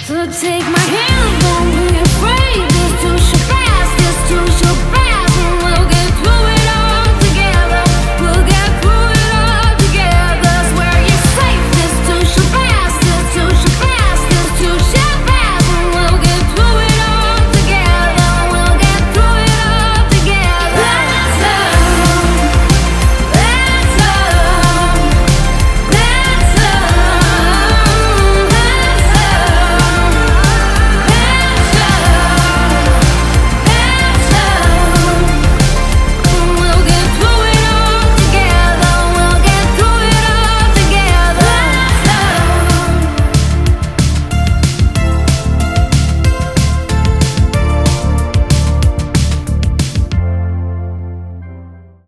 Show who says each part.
Speaker 1: So take my hand, don't be afraid. This too shall pass, this too shall pass.